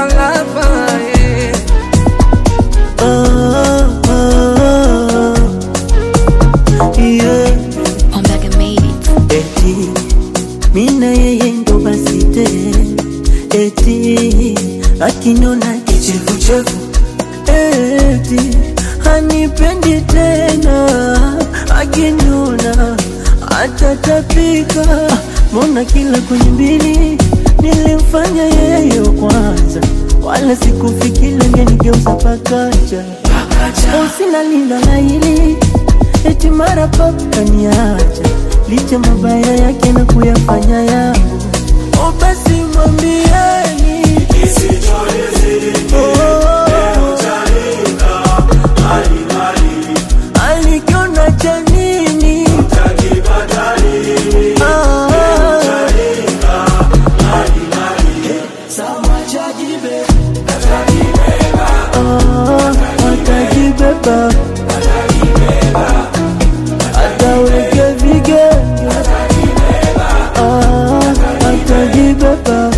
kalava, yeah. I'm back and made it. Eti mina yeye ndo basi tena, eti akinona kichefuchefu, eti hanipendi tena, akinona atatapika. Mbona kila kwenye mbili nilimfanya yeye kwanza, wala sikufikiri angenigeuza pakacha. Sina linda la hili, eti mara papa kaniacha, licha mabaya yake na kuyafanya yangu. O basi mwambieni alikiona cha nini, atajibeba, ataweke vigenge, atajibeba.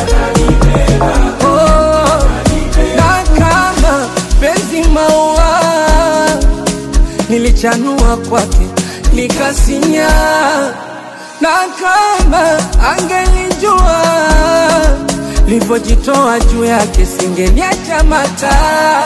na kama penzi maua nilichanua kwake nikasinya, na kama angelijua livojitoa juu yake singeniacha mata.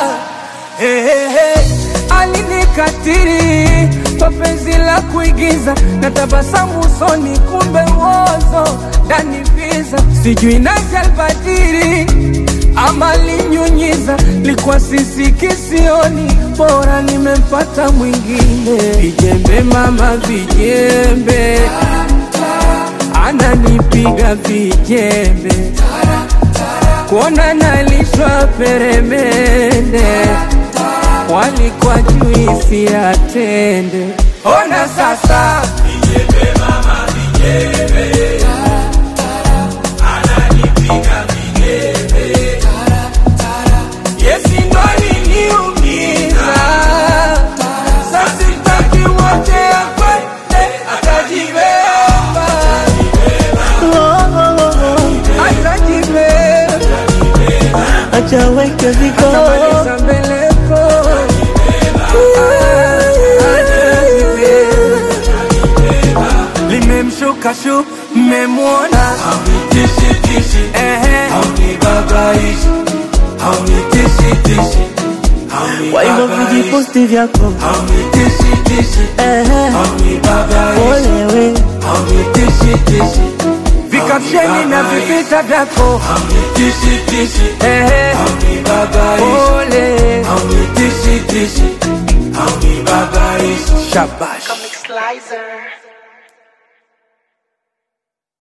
Alinikatiri kwa penzi la kuigiza, na tabasamu usoni kumbe uozo ndani visa. Sijui nani alibadili ama linyunyiza, likuwa sisi kisioni, bora nimempata mwingine. Vijembe mama vijembe, ananipiga vijembe, kuona nalishwa peremende, walikuwa juisi ya tende. Ona sasa vijembe mama vijembe, ananipiga vijembe, yesi ndo aliniumiza. Sasa sitaki wote akwende, atajibeba, achaweke vikao, limemshuka shu mmemwona, haunitishi tishi, haunibabaishi, haunitishi tishi, kwa hivyo vijiposti vyako, haunitishi tishi, haunibabaishi, olewe, haunitishi tishi, vikapsheni na vivita vyako, haunitishi tishi, haunibabaishi, ole, haunitishi tishi, haunibabaishi. Shabash. Comic Slicer.